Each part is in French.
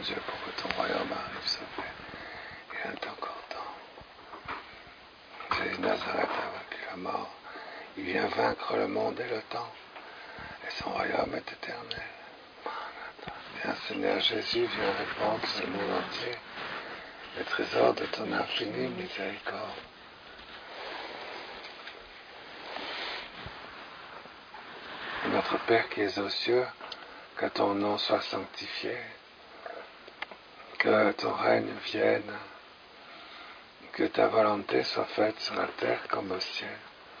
Dieu, pour que ton royaume arrive, s'il te plaît. Il est encore temps. Jésus de Nazareth a vaincu la mort. Il vient vaincre le monde et le temps. Et son royaume est éternel. Viens, Seigneur Jésus, viens répandre sur le monde entier les trésors de ton infinie miséricorde. Notre Père qui es aux cieux, que ton nom soit sanctifié, que ton règne vienne, que ta volonté soit faite sur la terre comme au ciel.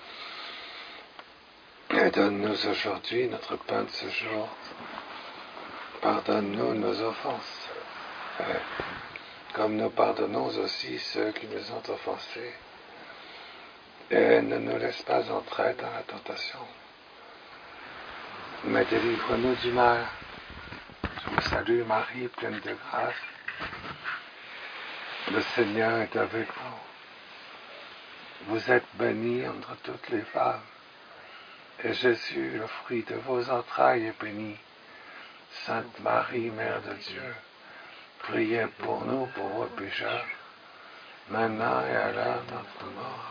Et donne-nous aujourd'hui notre pain de ce jour. Pardonne-nous nos offenses, comme nous pardonnons aussi ceux qui nous ont offensés. Et ne nous laisse pas entrer dans la tentation, mais délivre-nous du mal. Je vous salue Marie, pleine de grâce. Le Seigneur est avec vous. Vous êtes bénie entre toutes les femmes, et Jésus, le fruit de vos entrailles, est béni. Sainte Marie, Mère de Dieu, priez pour nous pauvres pécheurs, maintenant et à l'heure de notre mort.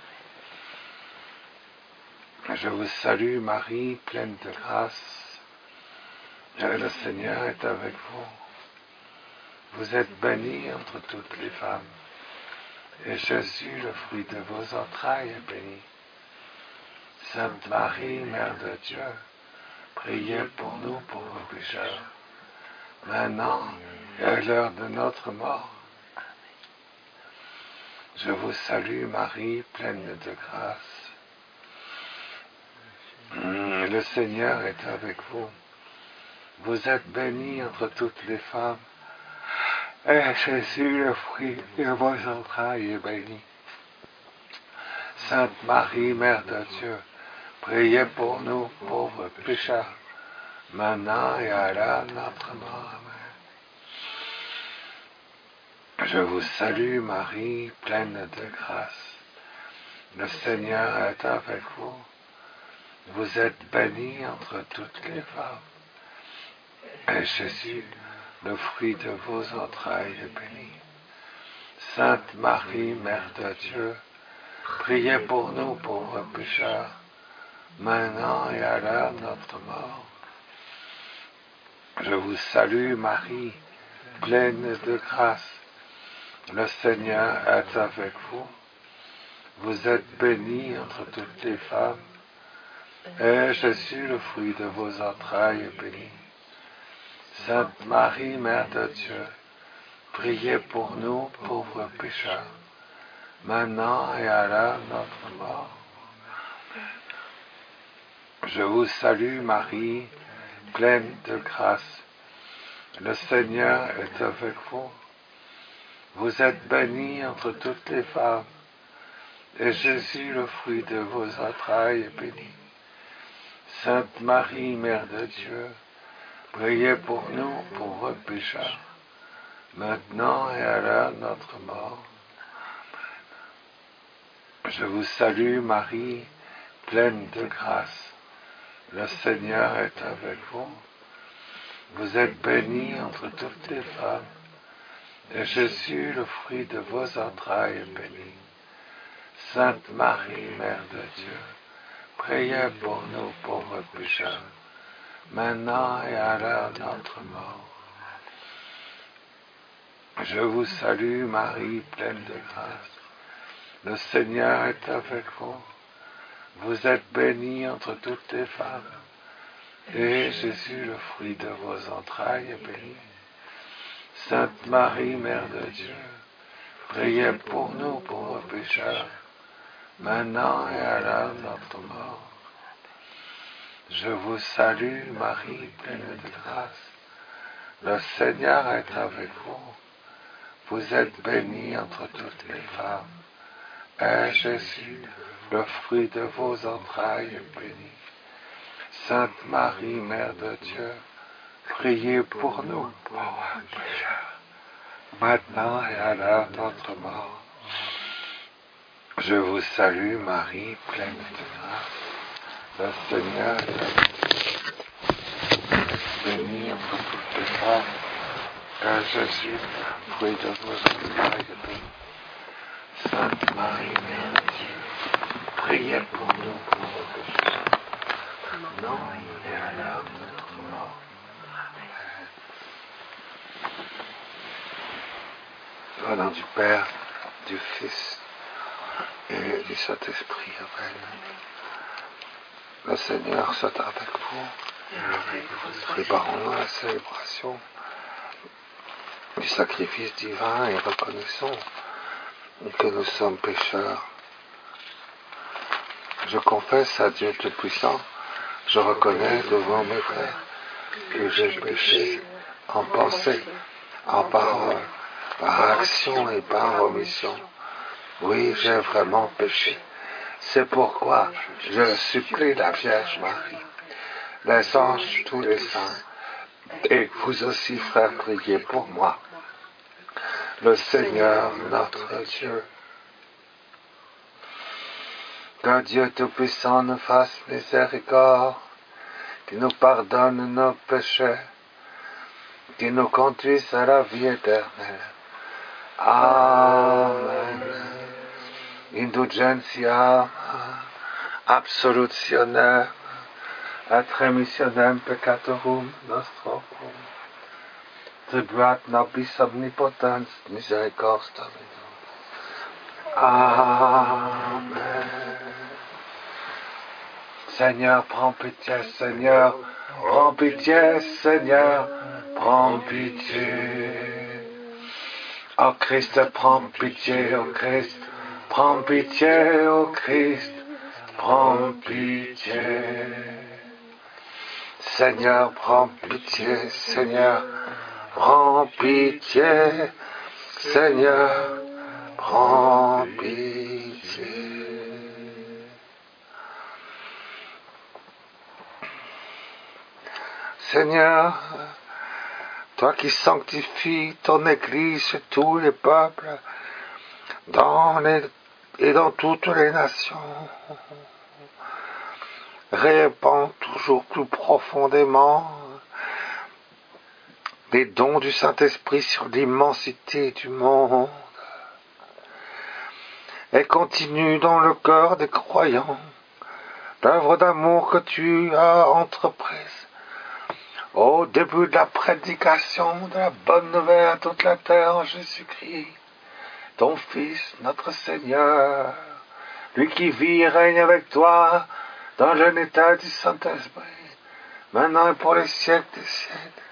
Amen. Je vous salue Marie, pleine de grâce. Le Seigneur est avec vous. Vous êtes bénie entre toutes les femmes, et Jésus, le fruit de vos entrailles, est béni. Sainte Marie, Mère de Dieu, priez pour nous pauvres pécheurs, maintenant et à l'heure de notre mort. Je vous salue Marie, pleine de grâce. Le Seigneur est avec vous. Vous êtes bénie entre toutes les femmes, et Jésus, le fruit de vos entrailles, est béni. Sainte Marie, Mère de Dieu, priez pour nous pauvres pécheurs, maintenant et à l'heure de notre mort. Amen. Je vous salue Marie, pleine de grâce. Le Seigneur est avec vous. Vous êtes bénie entre toutes les femmes, et Jésus, le fruit de vos entrailles, est béni. Sainte Marie, Mère de Dieu, priez pour nous pauvres pécheurs, maintenant et à l'heure de notre mort. Je vous salue Marie, pleine de grâce. Le Seigneur est avec vous. Vous êtes bénie entre toutes les femmes, et Jésus, le fruit de vos entrailles, est béni. Sainte Marie, Mère de Dieu, priez pour nous pauvres pécheurs, maintenant et à l'heure de notre mort. Je vous salue Marie, pleine de grâce. Le Seigneur est avec vous. Vous êtes bénie entre toutes les femmes, et Jésus, le fruit de vos entrailles, est béni. Sainte Marie, Mère de Dieu, priez pour nous pauvres pécheurs, maintenant et à l'heure de notre mort. Je vous salue Marie, pleine de grâce. Le Seigneur est avec vous. Vous êtes bénie entre toutes les femmes, et Jésus, le fruit de vos entrailles, est béni. Sainte Marie, Mère de Dieu, priez pour nous pauvres pécheurs, maintenant et à l'heure de notre mort. Je vous salue Marie, pleine de grâce. Le Seigneur est avec vous. Vous êtes bénie entre toutes les femmes, et Jésus, le fruit de vos entrailles, est béni. Sainte Marie, Mère de Dieu, priez pour nous pauvres pécheurs, maintenant et à l'heure de notre mort. Je vous salue Marie, pleine de grâce. Le Seigneur est avec vous. Vous êtes bénie entre toutes les femmes, et Jésus, le fruit de vos entrailles, est béni. Sainte Marie, Mère de Dieu, priez pour nous pauvres pécheurs, maintenant et à l'heure de notre mort. Je vous salue Marie, pleine de grâce. Le Seigneur est avec vous. Bénie entre toutes les femmes, car Jésus, fruit de vos entrailles, Sainte Marie, Mère de Dieu, priez pour nous pauvres pécheurs, maintenant et à l'heure de notre mort. Amen. Au nom du Père, du Fils et du Saint-Esprit, Amen. Le Seigneur soit avec vous. Préparons-nous à la célébration du sacrifice divin et reconnaissons que nous sommes pécheurs. Je confesse à Dieu Tout-Puissant, je reconnais devant mes frères que j'ai péché en pensée, en parole, par action et par omission. Oui, j'ai vraiment péché. C'est pourquoi je supplie la Vierge Marie, les anges, tous les saints, et vous aussi, frères, priez pour moi. Le Seigneur, notre Dieu. Que Dieu Tout-Puissant nous fasse miséricorde, qu'il nous pardonne nos péchés, qu'il nous conduise à la vie éternelle. Amen. Indulgentiam, absolutionem, et remissionem peccatorum nostrorum. Tribuat nobis omnipotens misericordias Domini. Amen. Seigneur, prends pitié, Seigneur, prends pitié, Seigneur, prends pitié. Ô Christ, prends pitié, ô Christ, prends pitié, ô Christ, prends pitié. Seigneur, prends pitié, Seigneur, prends pitié, Seigneur, prends pitié. Seigneur, toi qui sanctifies ton Église chez tous les peuples, et dans toutes les nations, répands toujours plus profondément les dons du Saint-Esprit sur l'immensité du monde, et continue dans le cœur des croyants l'œuvre d'amour que tu as entreprise au début de la prédication de la bonne nouvelle à toute la terre en Jésus-Christ, ton Fils, notre Seigneur, lui qui vit et règne avec toi dans l'unité du Saint-Esprit, maintenant et pour les siècles des siècles.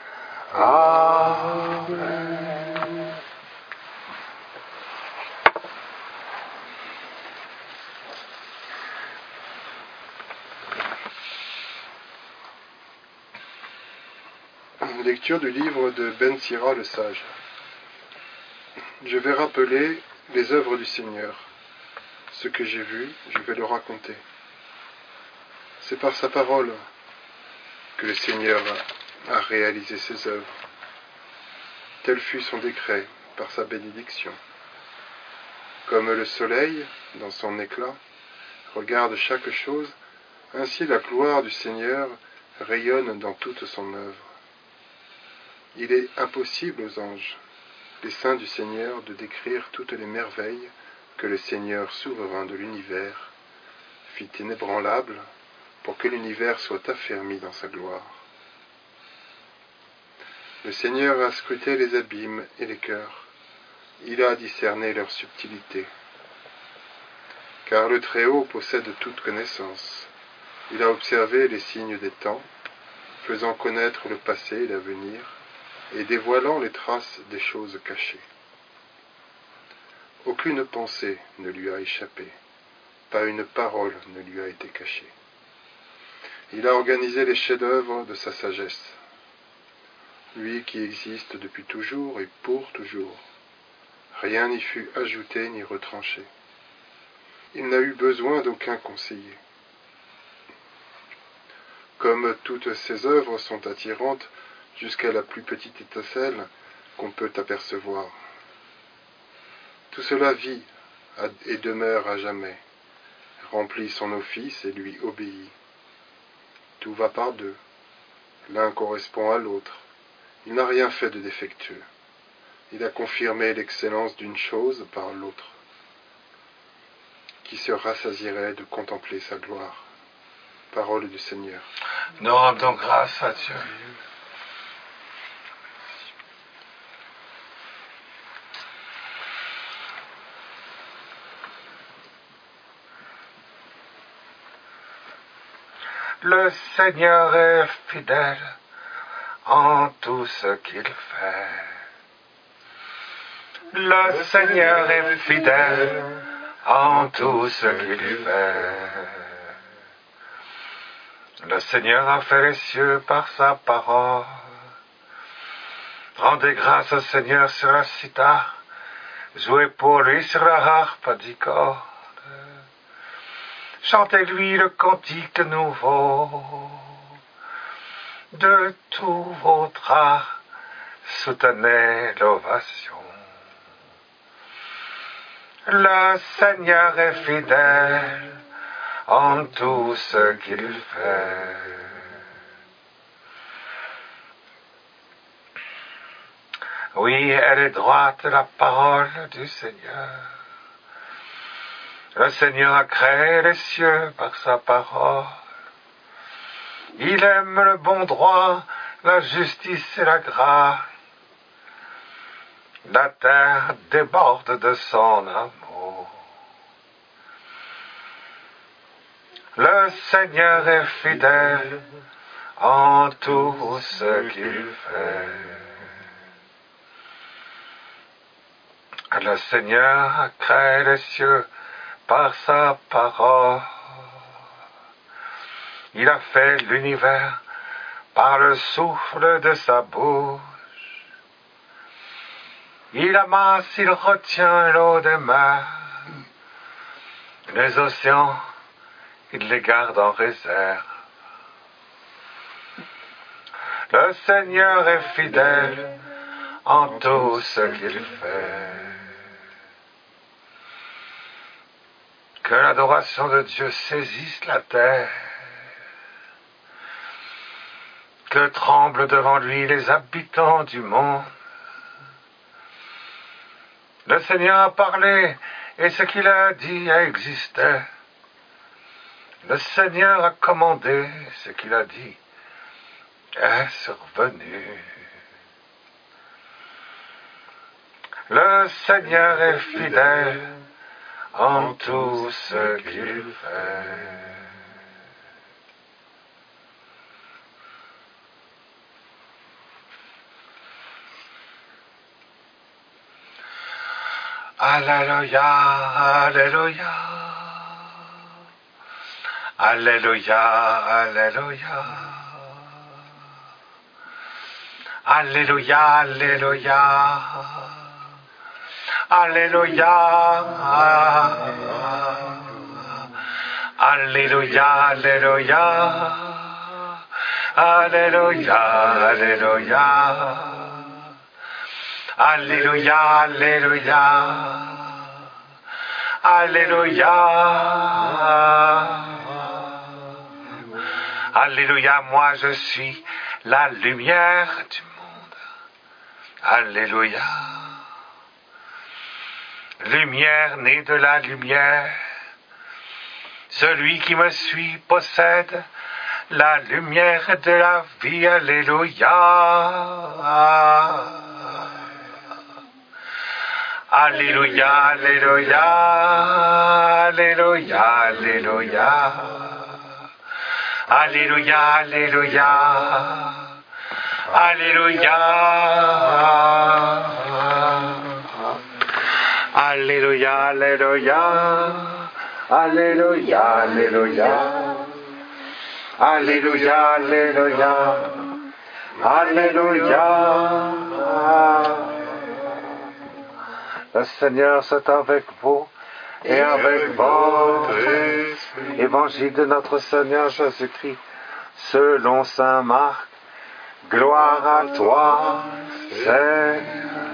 Amen. Lecture du livre de Ben Sira le sage. Je vais rappeler les œuvres du Seigneur. Ce que j'ai vu, je vais le raconter. C'est par sa parole que le Seigneur a réalisé ses œuvres. Tel fut son décret par sa bénédiction. Comme le soleil, dans son éclat, regarde chaque chose, ainsi la gloire du Seigneur rayonne dans toute son œuvre. Il est impossible aux anges, les saints du Seigneur, de décrire toutes les merveilles que le Seigneur souverain de l'univers fit inébranlable pour que l'univers soit affermi dans sa gloire. Le Seigneur a scruté les abîmes et les cœurs, il a discerné leur subtilité. Car le Très-Haut possède toute connaissance, il a observé les signes des temps, faisant connaître le passé et l'avenir, et dévoilant les traces des choses cachées. Aucune pensée ne lui a échappé, pas une parole ne lui a été cachée. Il a organisé les chefs-d'œuvre de sa sagesse, lui qui existe depuis toujours et pour toujours. Rien n'y fut ajouté ni retranché. Il n'a eu besoin d'aucun conseiller. Comme toutes ses œuvres sont attirantes jusqu'à la plus petite étincelle qu'on peut apercevoir. Tout cela vit et demeure à jamais, remplit son office et lui obéit. Tout va par deux, l'un correspond à l'autre, Il n'a rien fait de défectueux. Il a confirmé l'excellence d'une chose par l'autre. Qui se rassasierait de contempler sa gloire? Parole du Seigneur. Nous rendons grâce à Dieu. Le Seigneur est fidèle en tout ce qu'il fait. Le Seigneur est fidèle en tout ce qu'il fait. Le Seigneur a fait les cieux par sa parole. Rendez grâce au Seigneur sur la cithare. Jouez pour lui sur la harpe à 10 cordes. Chantez-lui le cantique nouveau. De tout votre art, soutenez l'ovation. Le Seigneur est fidèle en tout ce qu'il fait. Oui, elle est droite la parole du Seigneur. Le Seigneur a créé les cieux par sa parole. Il aime le bon droit, la justice et la grâce. La terre déborde de son amour. Le Seigneur est fidèle en tout ce qu'il fait. Le Seigneur a créé les cieux par sa parole. Il a fait l'univers par le souffle de sa bouche. Il amasse, il retient l'eau des mers. Les océans, il les garde en réserve. Le Seigneur est fidèle en tout ce qu'il fait. Que l'adoration de Dieu saisisse la terre. Que tremblent devant lui les habitants du monde. Le Seigneur a parlé et ce qu'il a dit a existé. Le Seigneur a commandé ce qu'il a dit est survenu. Le Seigneur est fidèle en tout ce qu'il fait. Alléluia, Alléluia, Alléluia, Alléluia, Alléluia, Alléluia, Alléluia, Alléluia, Alléluia, Alléluia, Alléluia. Alléluia, Alléluia, Alléluia, Alléluia, moi je suis la lumière du monde. Alléluia. Lumière née de la lumière. Celui qui me suit possède la lumière de la vie. Alléluia. Alléluia, Alléluia, Alléluia, Alléluia, Alléluia, Alléluia, Alléluia, Alléluia, Alléluia, Alléluia, Alléluia, Alléluia, Alléluia, Alléluia. Le Seigneur soit avec vous et avec votre esprit. Évangile de notre Seigneur Jésus-Christ, selon saint Marc. Gloire à toi, Seigneur.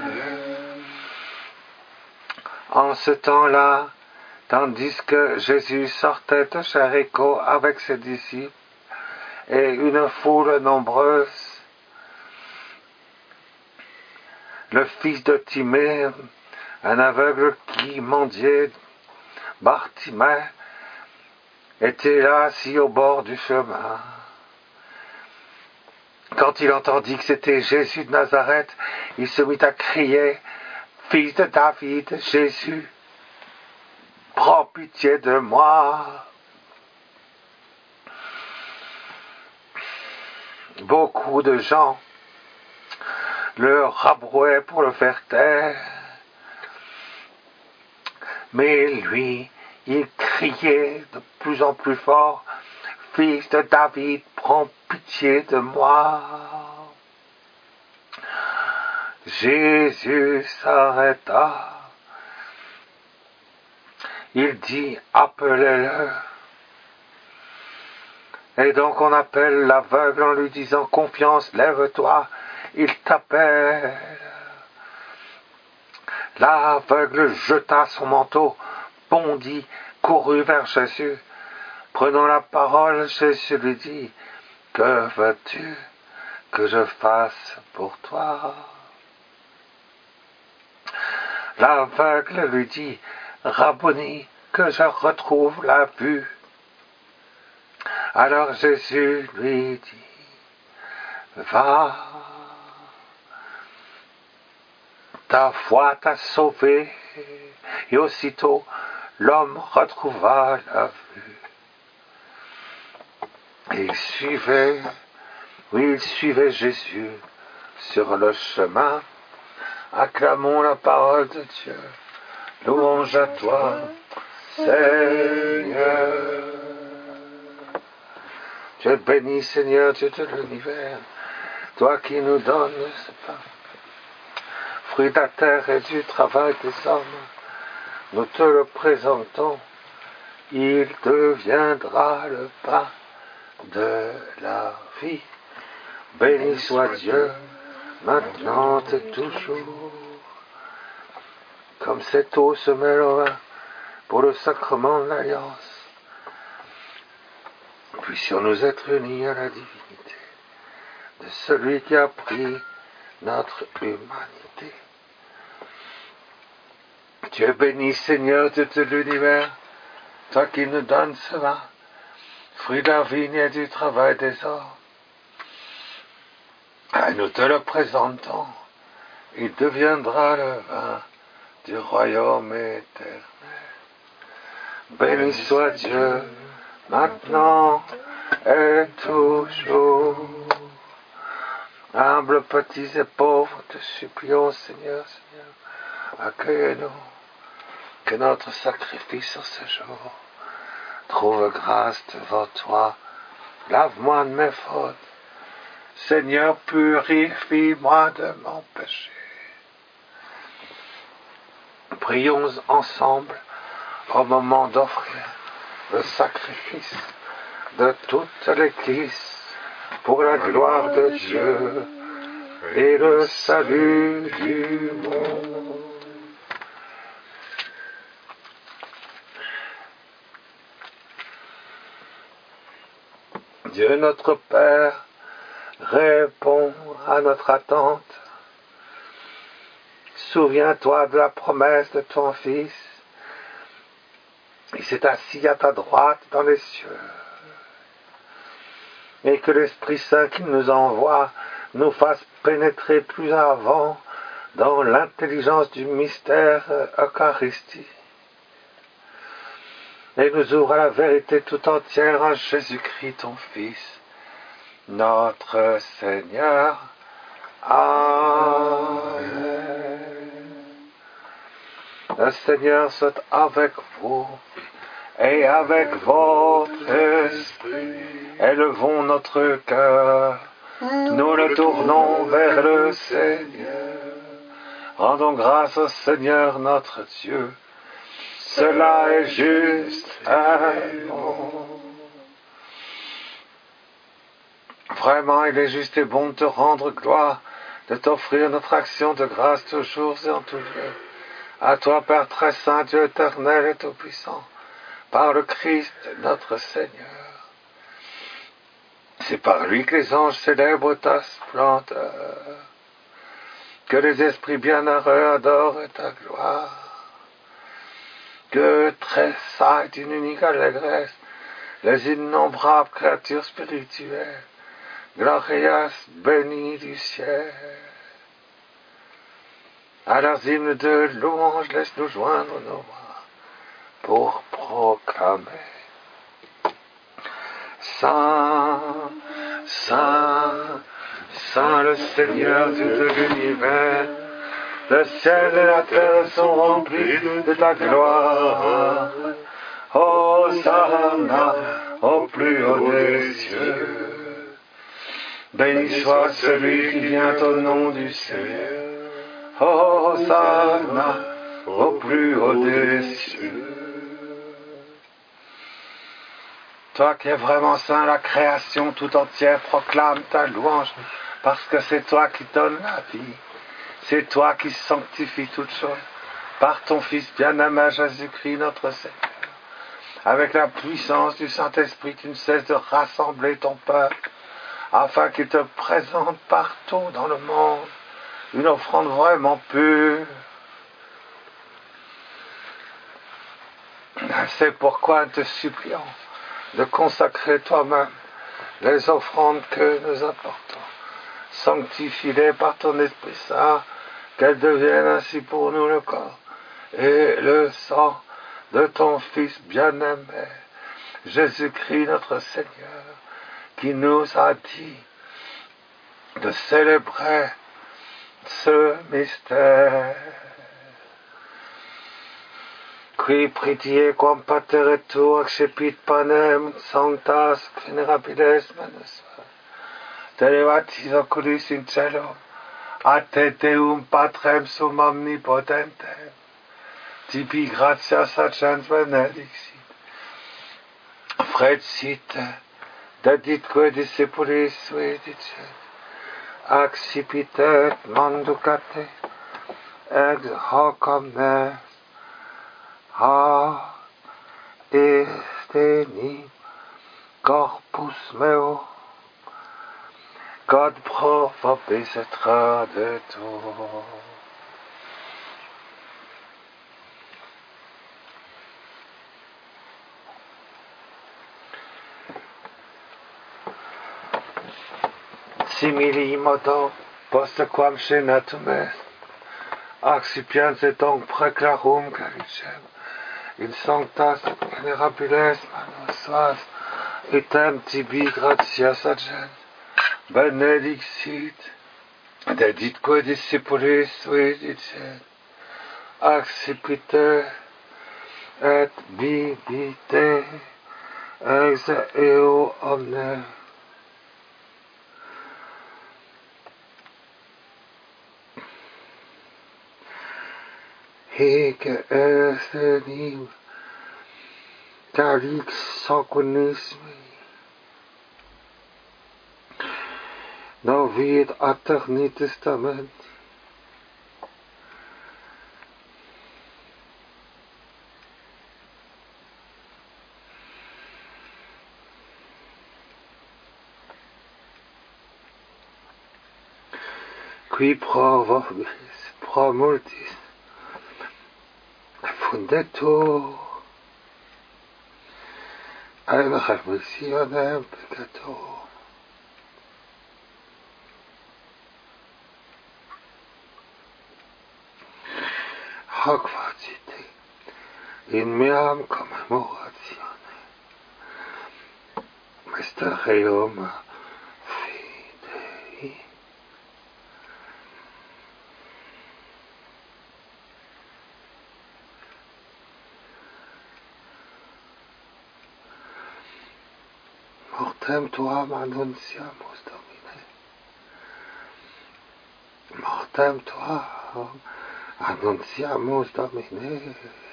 En ce temps-là, tandis que Jésus sortait de Jéricho avec ses disciples et une foule nombreuse, le fils de Timée, un aveugle qui mendiait, Bartimée, était là assis au bord du chemin. Quand il entendit que c'était Jésus de Nazareth, il se mit à crier, « Fils de David, Jésus, prends pitié de moi. » Beaucoup de gens le rabrouaient pour le faire taire, mais lui, il criait de plus en plus fort, « Fils de David, prends pitié de moi. » Jésus s'arrêta. Il dit, « Appelez-le. » Et donc on appelle l'aveugle en lui disant, « Confiance, lève-toi. » Il t'appelle. L'aveugle jeta son manteau, bondit, courut vers Jésus. Prenant la parole, Jésus lui dit, « Que veux-tu que je fasse pour toi ?» L'aveugle lui dit, « Rabboni, que je retrouve la vue. » Alors Jésus lui dit, « Va, ta foi t'a sauvé. » Et aussitôt, l'homme retrouva la vue. Et il suivait Jésus sur le chemin. Acclamons la parole de Dieu. Louange à toi, Seigneur. Tu es béni, Seigneur, Dieu de l'univers, toi qui nous donnes ce pain, fruit de la terre et du travail des hommes. Nous te le présentons, il deviendra le pain de la vie. Béni soit Dieu, maintenant et toujours. Comme cette eau se mêle au vin pour le sacrement de l'alliance, puissions-nous être unis à la divinité de celui qui a pris notre humanité. Tu es béni, Seigneur, Dieu de l'univers, toi qui nous donnes ce vin, fruit de la vigne et du travail des hommes. Et nous te le présentons, il deviendra le vin du royaume éternel. Béni soit Dieu, maintenant et toujours. Humbles, petits et pauvres, te supplions, Seigneur, accueille-nous, que notre sacrifice en ce jour trouve grâce devant toi. Lave-moi de mes fautes, Seigneur, purifie-moi de mon péché. Prions ensemble au moment d'offrir le sacrifice de toute l'Église pour la gloire de Dieu et le salut du monde. Dieu notre Père, réponds à notre attente. Souviens-toi de la promesse de ton Fils. Il s'est assis à ta droite dans les cieux. Et que l'Esprit Saint qui nous envoie nous fasse pénétrer plus avant dans l'intelligence du mystère Eucharistie. Et nous ouvre à la vérité tout entière en Jésus-Christ, ton Fils, notre Seigneur. Amen. Le Seigneur soit avec vous et avec votre esprit. Élevons notre cœur, nous le tournons vers le Seigneur. Rendons grâce au Seigneur notre Dieu. Cela est juste et bon. Vraiment, il est juste et bon de te rendre gloire, de t'offrir notre action de grâce toujours et en tout lieu. À toi, Père très saint, Dieu éternel et tout-puissant, par le Christ notre Seigneur. C'est par lui que les anges célèbrent ta splendeur. que les esprits bienheureux adorent ta gloire, que tressaillent d'une unique allégresse les innombrables créatures spirituelles, glorieuses, bénies du ciel. À leurs hymnes de louange, laisse-nous joindre nos voix pour proclamer Saint, Saint, Saint le Seigneur Dieu de l'univers, le ciel et la terre sont remplis de ta gloire. Hosanna au plus haut des cieux. Béni soit celui qui vient au nom du Seigneur. Hosanna au plus haut des cieux. Toi qui es vraiment saint, la création tout entière proclame ta louange, parce que c'est toi qui donnes la vie. C'est toi qui sanctifies toutes choses par ton Fils bien-aimé Jésus-Christ notre Seigneur. Avec la puissance du Saint-Esprit, tu ne cesses de rassembler ton peuple, afin qu'il te présente partout dans le monde une offrande vraiment pure. C'est pourquoi nous te supplions de consacrer toi-même les offrandes que nous apportons. Sanctifie-les par ton Esprit Saint, qu'elles deviennent ainsi pour nous le corps et le sang de ton Fils bien-aimé, Jésus-Christ notre Seigneur, qui nous a dit de célébrer ce mystère. Qui pritie quam pater et tu accepit panem sanctas venerabiles manus televatis oculis in cielo a te Deum Patrem sum omnipotentem tibi gratias agens benedixit frecit deditque discipulis sui dicet accipitet manducate ex hoc omnes ha esteni corpus meo, God pro vobis et tradetur. Simili modo post quam scenatum est, accipiens et donc preclarum calicem, in sanctas venerabiles manus suas, etam tibi gratias agens, benedixit, deditque discipulis sui dicet, accipite et bibite ex eo omne. Hic est enim calix sanguinismi, novit aeterni testamenti. Qui pro vobis, pro multis, fundetur ad remissionem peccatorum. Hoc facite in meam commemoratione mysterium fidei. Mortem tuam annunciamus, Domine. Mortem tuam annunciamus, Domine.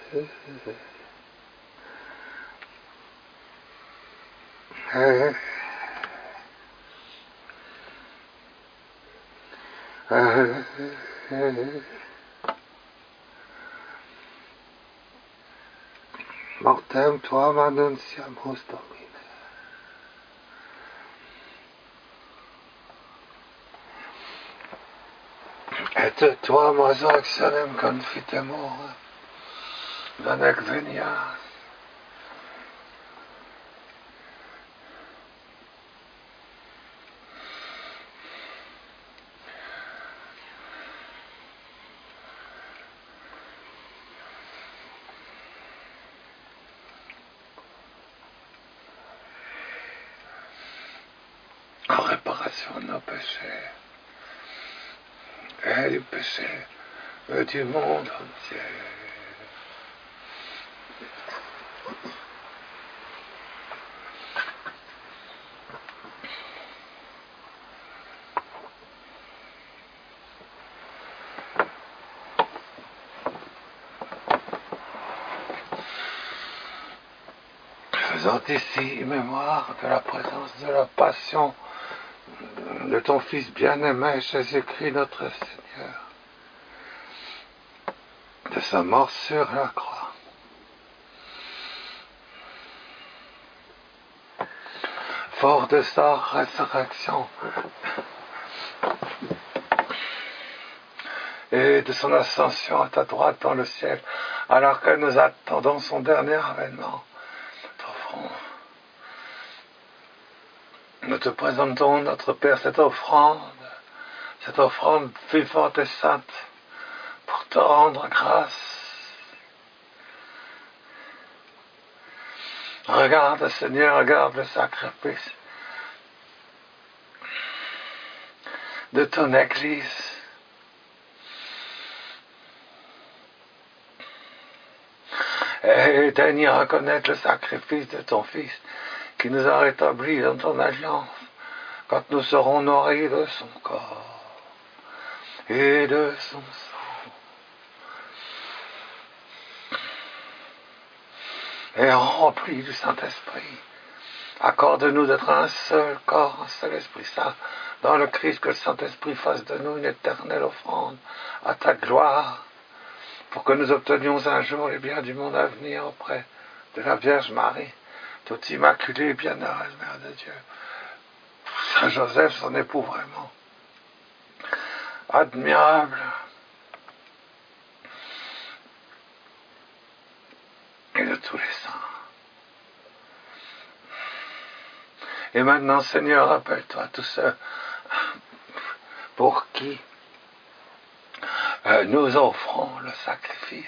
Mortem tuam annunciamus, Domine. Et tua resurrectionem confitemur, donec venias. En réparation de nos péchés et du péché du monde entier. Faisant ici mémoire de la présence de la passion de ton Fils bien-aimé Jésus-Christ notre Seigneur, de sa mort sur la croix, fort de sa résurrection et de son ascension à ta droite dans le ciel, alors que nous attendons son dernier avènement. Nous te présentons, notre Père, cette offrande vivante et sainte, pour te rendre grâce. Regarde, Seigneur, regarde le sacrifice de ton Église. Et daigne reconnaître le sacrifice de ton Fils, qui nous a rétablis dans ton alliance, quand nous serons nourris de son corps et de son sang. Et remplis du Saint-Esprit, accorde-nous d'être un seul corps, un seul Esprit Saint, dans le Christ, que le Saint-Esprit fasse de nous une éternelle offrande à ta gloire, pour que nous obtenions un jour les biens du monde à venir auprès de la Vierge Marie, toute immaculée et bienheureuse Mère de Dieu. Saint Joseph, son époux vraiment admirable, et de tous les saints. Et maintenant, Seigneur, rappelle-toi tous ceux pour qui nous offrons le sacrifice.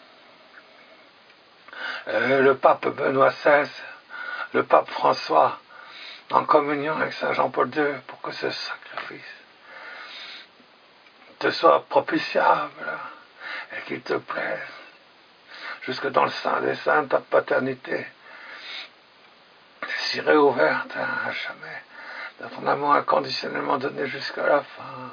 Le pape Benoît XVI, le pape François, en communion avec Saint Jean-Paul II, pour que ce sacrifice te soit propitiable et qu'il te plaise, jusque dans le sein des saints, ta paternité si réouverte à jamais, dans ton amour inconditionnellement donné jusqu'à la fin.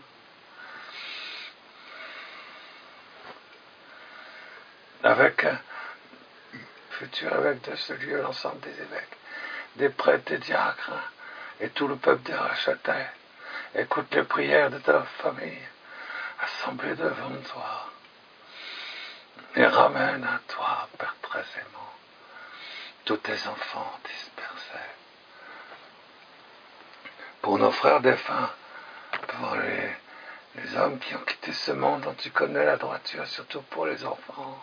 Avec futur évêque de ce lieu, l'ensemble des évêques, des prêtres, des diacres, et tout le peuple des rachetés, écoute les prières de ta famille, assemblée devant toi, et ramène à toi, Père très aimant, tous tes enfants dispersés. Pour nos frères défunts, pour les hommes qui ont quitté ce monde dont tu connais la droiture, surtout pour les enfants.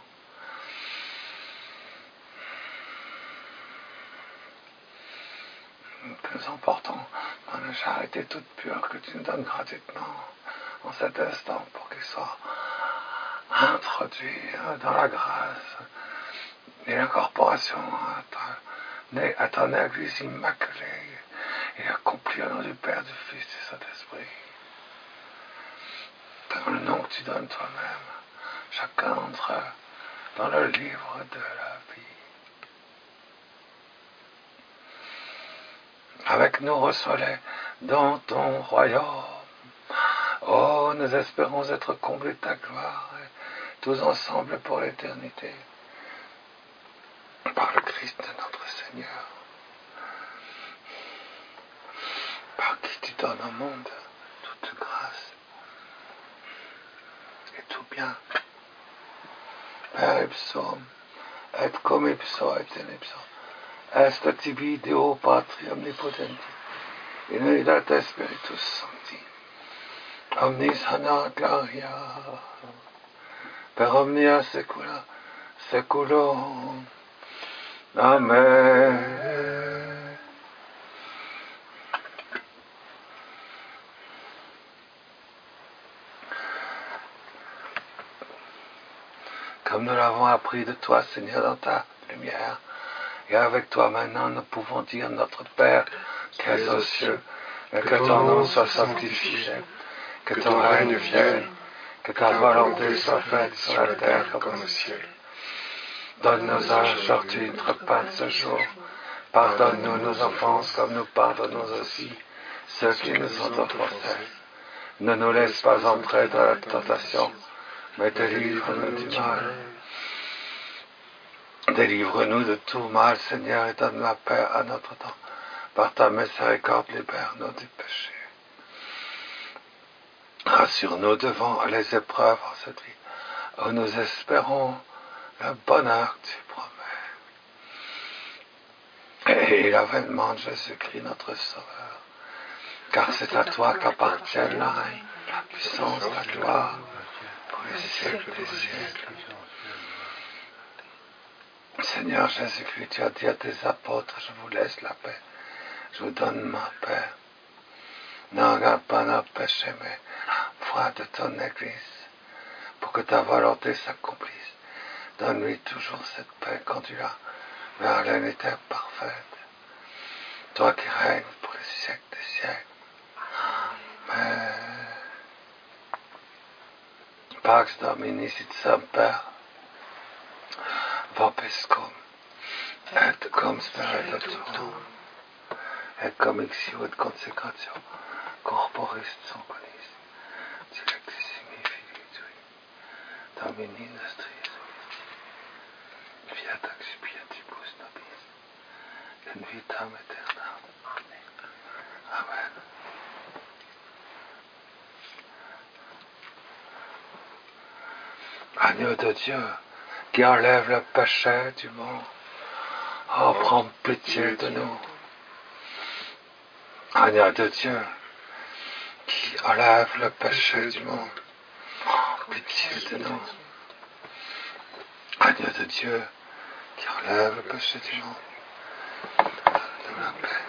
Que nous emportons dans la charité toute pure que tu nous donnes gratuitement en cet instant pour qu'ils soient introduits dans la grâce et l'incorporation à ton Église immaculée et accomplie au nom du Père, du Fils et du Saint-Esprit. Dans le nom que tu donnes toi-même, chacun d'entre eux, dans le livre de la vie. Avec nous, reçois-les dans ton royaume. Oh, nous espérons être comblés de ta gloire, tous ensemble pour l'éternité. Par le Christ notre Seigneur, par qui tu donnes au monde toute grâce et tout bien. Per ipsum, et cum ipso et in ipso, est tibi Deo Patri omnipotenti, in unitate Spiritus Sancti, Omnis honor gloria per omnia secula seculorum. Amen. Comme nous l'avons appris de toi, Seigneur, dans ta lumière, et avec toi maintenant, nous pouvons dire, notre Père, qui es aux cieux, et que ton nom soit sanctifié, que ton règne vienne, que ta volonté soit faite sur la terre comme au ciel. Donne-nous aujourd'hui notre pain de ce jour. Pardonne-nous nos offenses comme nous pardonnons aussi ceux qui nous ont offensés. Ne nous laisse pas entrer dans la tentation, mais délivre-nous du mal. Délivre-nous de tout mal, Seigneur, et donne la paix à notre temps. Par ta miséricorde, libère-nous du péché. Rassure-nous devant les épreuves en cette vie, où nous espérons le bonheur que tu promets. Et l'avènement de Jésus-Christ, notre Sauveur. Car c'est à toi qu'appartiennent la règne, la puissance, la gloire, pour les siècles des siècles. Seigneur Jésus-Christ, tu as dit à tes apôtres, je vous laisse la paix, je vous donne ma paix. Ne regarde pas nos péchés, mais la foi de ton Église, pour que ta volonté s'accomplisse. Donne-lui toujours cette paix, conduis-la vers l'unité parfaite. Toi qui règnes pour les siècles des siècles. Amen. Pax Domini sit semper, vobiscum, et cum spiritu tuum, et cum exiuit consecratio corporis sanguinis, dilectissimi Filii Tui, Domini nostri Jesuit, fiat expiatibus nobis, in vitam aeternam. Amen. Agneau de Dieu, qui enlève le péché du monde, oh, prends pitié de nous. Agneau de Dieu, qui enlève le péché du monde, prends pitié de nous. Agneau de Dieu, qui enlève le péché du monde, donne-nous la paix.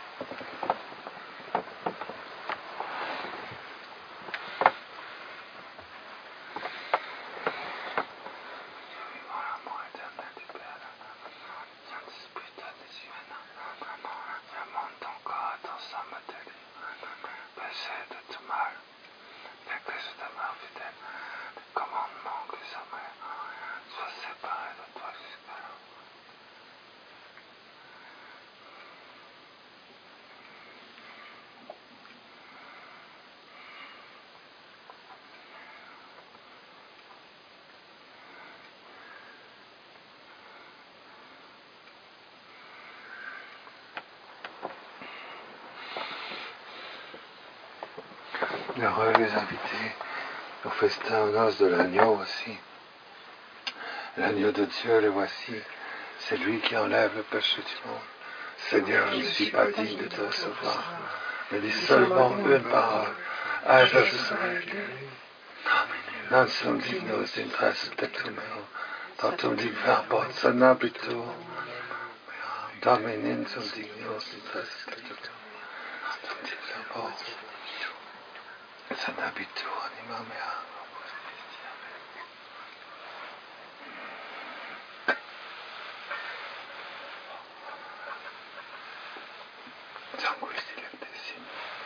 Heureux les invités au festin aux noces de l'agneau aussi. L'agneau de Dieu, le voici, c'est lui qui enlève le péché du monde. Seigneur, je ne suis pas digne de te recevoir, mais dis seulement une parole, et je serai guéri. Non sum dignus intres tectum meo, tantum dic verbum sanabitur. Domini sum dignus intres tectum meo, tantum dic verbum sanabitur anima mea. Sanguis dilectissimi,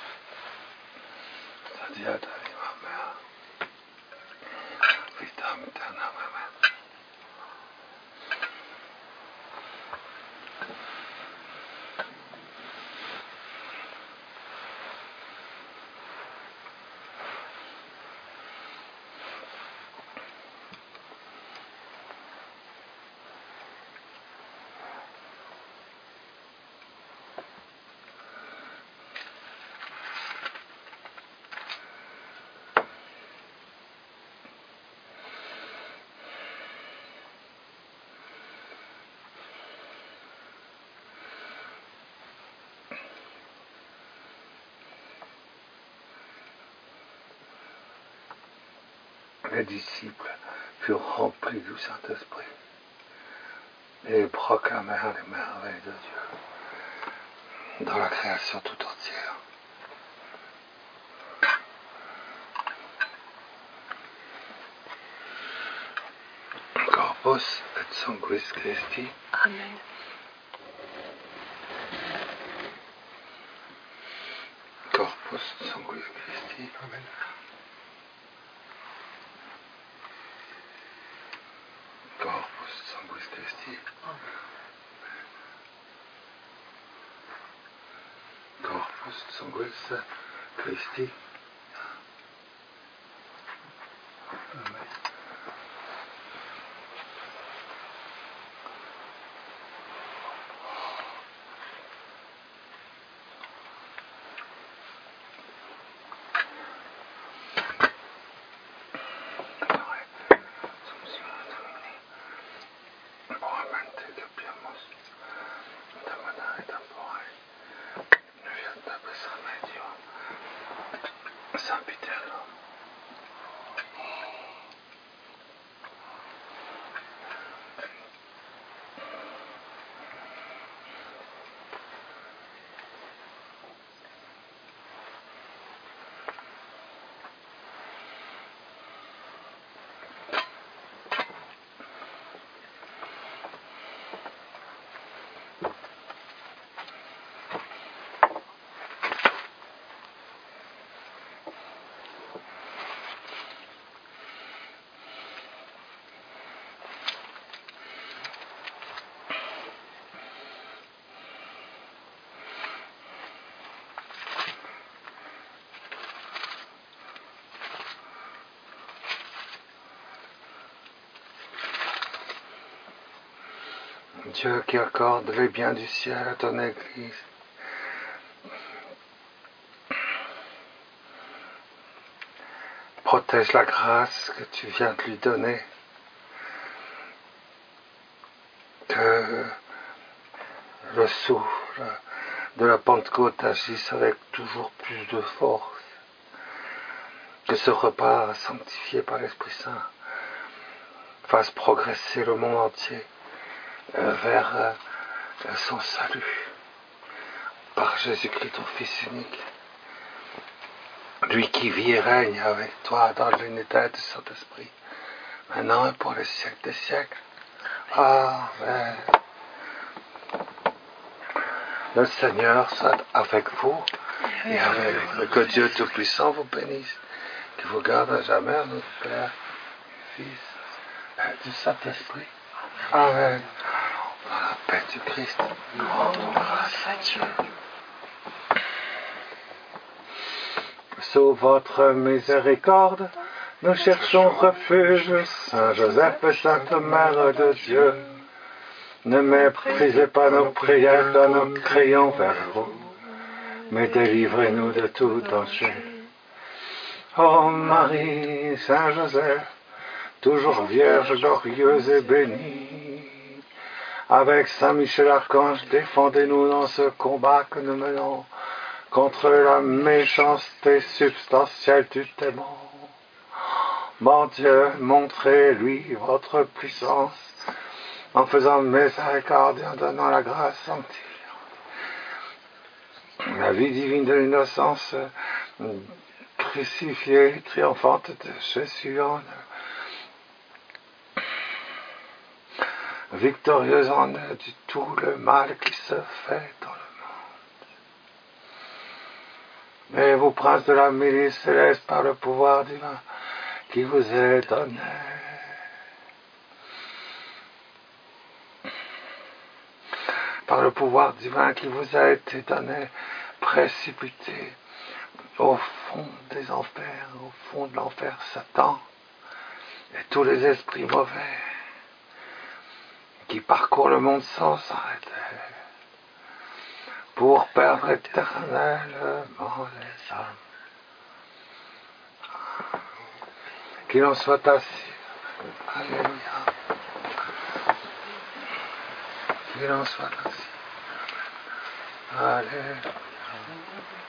sadiat anima mea, vitam aeternam. Amen. les disciples furent remplis du Saint-Esprit et proclamèrent les merveilles de Dieu dans la création tout entière. Corpus et sanguis Christi. Amen. Corpus sanguis Christi. Amen. Corpus sanguis Christi. Corpus sanguis Christi. Amen. Dieu qui accorde les biens du ciel à ton Église, protège la grâce que tu viens de lui donner, que le souffle de la Pentecôte agisse avec toujours plus de force, que ce repas sanctifié par l'Esprit Saint fasse progresser le monde entier vers son salut par Jésus-Christ, ton Fils unique, lui qui vit et règne avec toi dans l'unité du Saint-Esprit, maintenant et pour les siècles des siècles. Amen. Le Seigneur soit avec vous et avec que Dieu Tout-Puissant vous bénisse, qu'il vous garde à jamais, notre Père, Fils et du Saint-Esprit. Amen. Dans la paix du Christ, nous rendons grâce à Dieu. Sous votre miséricorde, nous cherchons refuge, Saint Joseph et Sainte Mère de Dieu. Ne méprisez pas nos prières quand nous crions vers vous, mais délivrez-nous de tout danger. Ô Marie, Saint Joseph, toujours vierge, glorieuse et bénie, avec Saint Michel Archange, défendez-nous dans ce combat que nous menons contre la méchanceté substantielle du démon. Mon Dieu, montrez-lui votre puissance en faisant miséricorde et en donnant la grâce sanctifiante. La vie divine de l'innocence crucifiée, triomphante de Jésus, victorieuse en du tout le mal qui se fait dans le monde. Et vous, prince de la milice céleste, par le pouvoir divin qui vous est donné, par le pouvoir divin qui vous a été donné, précipitez au fond des enfers, au fond de l'enfer, Satan et tous les esprits mauvais qui parcourent le monde sans s'arrêter pour perdre éternellement les âmes. Qu'il en soit ainsi. Alléluia. Qu'il en soit ainsi. Alléluia.